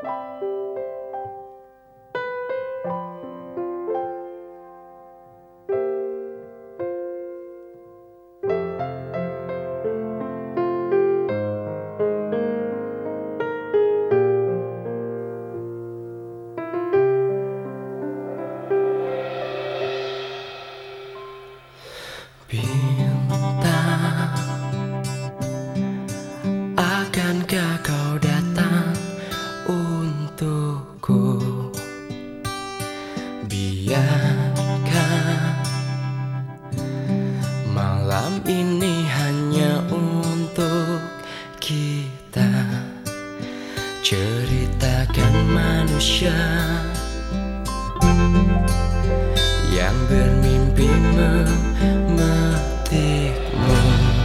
Bintang, akankah kau datang untukku? Biarkan malam ini hanya untuk kita, ceritakan manusia yang bermimpi memetikmu.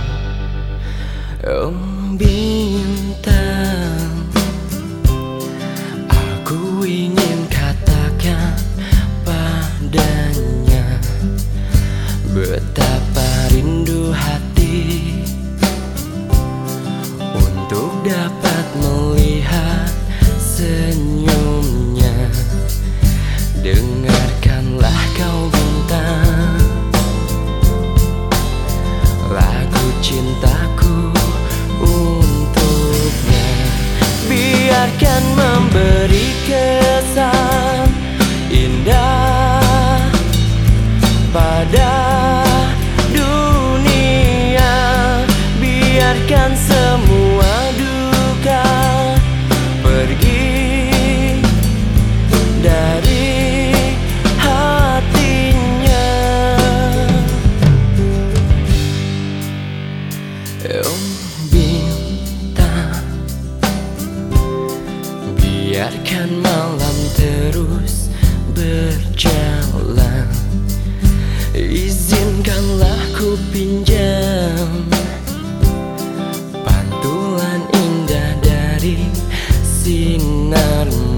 Oh bintang, aku ingin katakan padanya betapa rindu hati untuk dapat melihat senyumnya. Dengarkanlah kau bintang, lagu cintaku untuknya. Biarkan memberi kesan indah pada dunia. Biarkan semua duka pergi dari bintang, biarkan malam terus berjalan. Izinkanlah ku pinjam pantulan indah dari sinarmu.